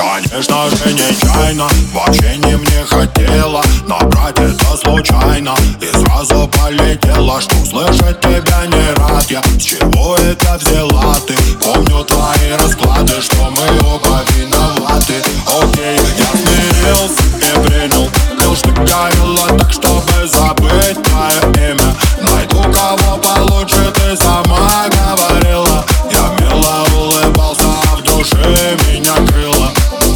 Конечно же нечаянно, вообще не мне хотела набрать это случайно и сразу полетела. Что слышать тебя не рад я, с чего это взяла ты? Помню твои расклады, что мы оба виноваты. Окей, я смирился и принял пил, что говорила так, чтобы забыть твое имя. Найду кого получше, ты сама говорила. Я мило улыбался, а в душе меня крыло,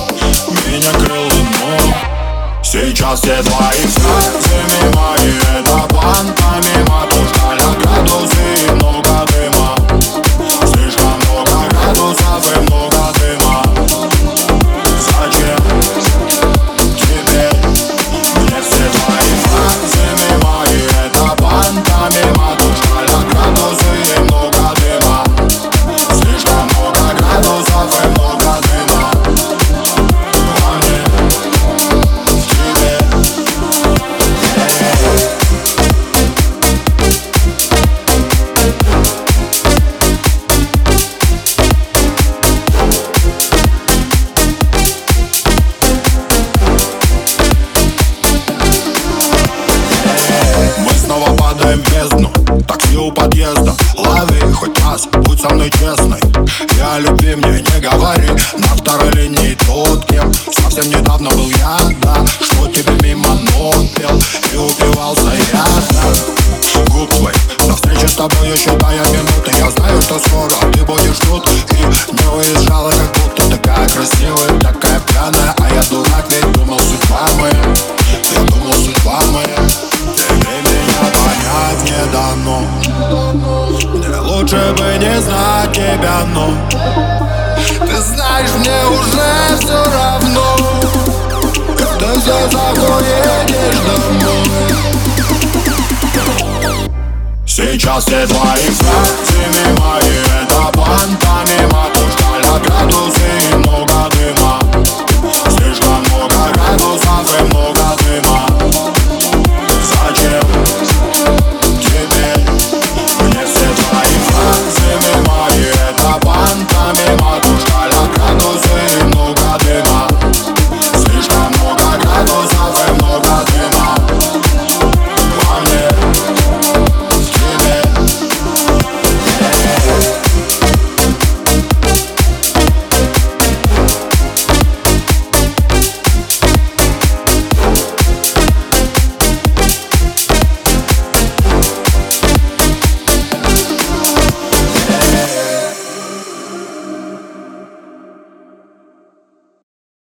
но сейчас все твои взгляды мои, это план помимо. Тушкаля градусы и много дыма, слишком много градусов и много дыма. Зачем теперь мне все твои взгляды мои, это план помимо. Тушкаля градусы и много дыма, слишком много градусов и много дыма. Падаем в бездну, такси у подъезда. Лови хоть раз, будь со мной честной. Я любви мне не говори, на второй линии тот, кем совсем недавно был я, да. Что тебе мимо ног пел и упивался я, да. Губ твой, на встрече с тобой я считаю минуты. Я знаю, что скоро ты будешь тут и не уезжала, как будто такая красивая, такая пьяная. А я дурак, ведь думал, судьба моя, я думал, судьба моя. Понять не дано, мне лучше бы не знать тебя, но ты знаешь, мне уже все равно, когда все заедешь домой. Сейчас все твои фразы мои, это план помимо.